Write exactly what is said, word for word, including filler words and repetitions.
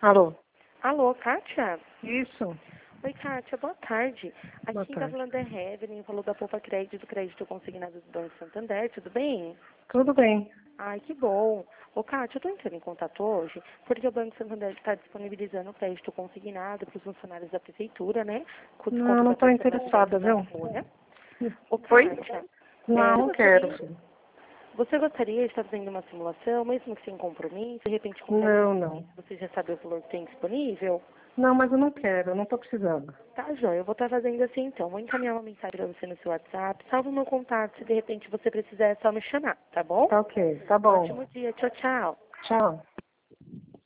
Alô? Alô, Kátia? Isso. Oi, Kátia, boa tarde. Aqui Boa quem tá tarde. falando é Evelyn, falou da Poupa Crédito, do crédito consignado do Banco Santander, tudo bem? Tudo bem. Ai, que bom. Ô, Kátia, eu tô entrando em contato hoje porque o Banco Santander está disponibilizando o crédito consignado para os funcionários da prefeitura, né? Com Não, desconto não da estou parcela de interessada, dez na viu? folha. Ô, Oi? Kátia, Não, é, não você quero, gostaria, filho. você gostaria de estar fazendo uma simulação, mesmo que sem compromisso, de repente com dez Não, minutinhos, não. você já sabe o valor que tem disponível? Não, mas eu não quero, eu não estou precisando. Tá, Joia, eu vou estar fazendo assim então. Vou encaminhar uma mensagem pra você no seu WhatsApp. Salve o meu contato, se de repente você precisar é só me chamar, tá bom? Tá ok, tá bom. Ótimo dia, tchau, tchau. Tchau.